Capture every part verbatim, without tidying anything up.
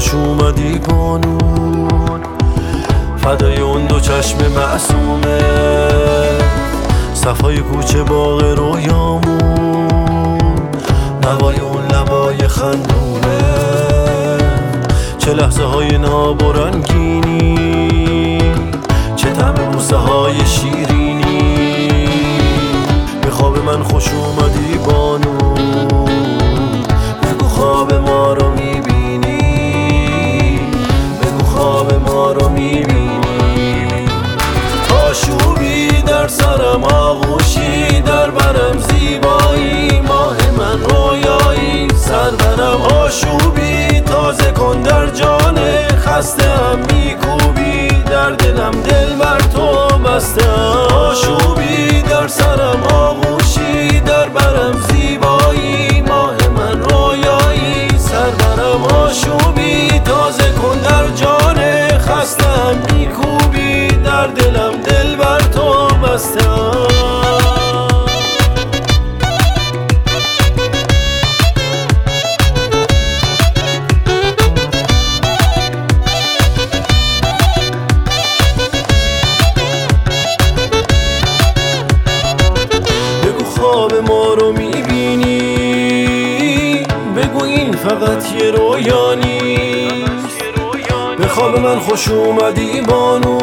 خوش اومدی بانون، فدای اون دو چشم معصومه، صفای کوچه باغ رویامون، نوای اون لبای خندونه، چه لحظه های ناب و رنگینی، چه طعم بوسه های شیرینی. به خواب من خوش اومدی بانون، بگو خواب ما رو میبینی، بگو خواب ما رو میبینی. آشوبی در سرم، آغوشی در برم، زیبایی ماه من، رویایی سرورم. آشوبی تازه کن در جان خسته ام، میکوبی در دلم، دل بر تو بسته ام. آشوبی در سرم، آغوشی در برم، زیبایی ماه من، رویایی سرورم. آشوبی تازه کن در جان خسته ام، میکوبی در دلم، دل بر تو بسته ام. خواب ما رو میبینی، بگو این فقط یه رویا نیست. به خواب من خوش اومدی بانو،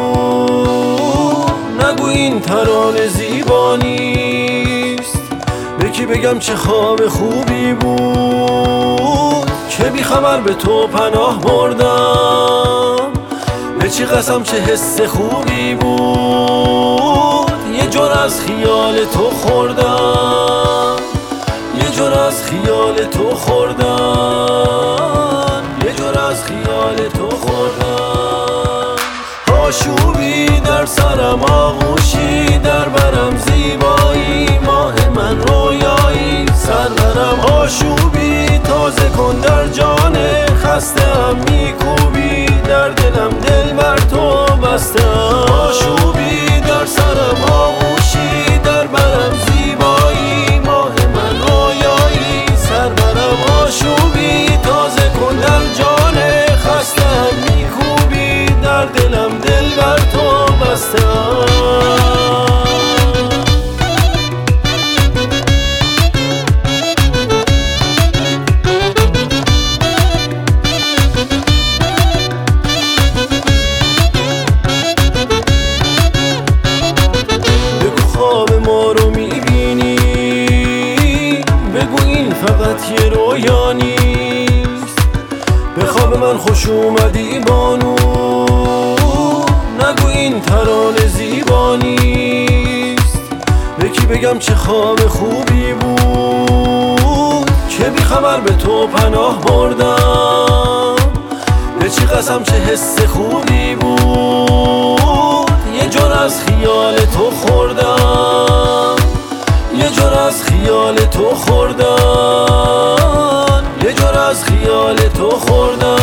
نگو این ترانه زیبا نیست. به کی بگم چه خواب خوبی بود که بی خبر به تو پناه بردم. به چی قسم چه حس خوبی بود، یه جور از خیال تو خوردم، یه جور از خیال تو خوردم، یه جور از خیال تو خوردم. آشوبی در سرم، آغوشی در برم، زیبایی ماه من، رویایی سرورم. آشوبی تازه کن در جان خسته ام، میکوبی در دلم، دل بر تو بسته ام. آشوبی در سرم، آغوشی در برم، زیبایی ماه من، رویایی سرورم. آشوبی تازه کن در جان خسته ام، میکوبی در دلم، دل بر تو بسته ام. فقط یه رویا نیست. به خواب من خوش اومدی بانو، نگو این ترانه زیبا نیست. به کی بگم چه خواب خوبی بود که بی خبر به تو پناه بردم. به چی قسم چه حس خوبی بود، یه جور از خیال تو خوردم، یه جور از خیال تو خوردم، یه جور از خیال تو خوردم.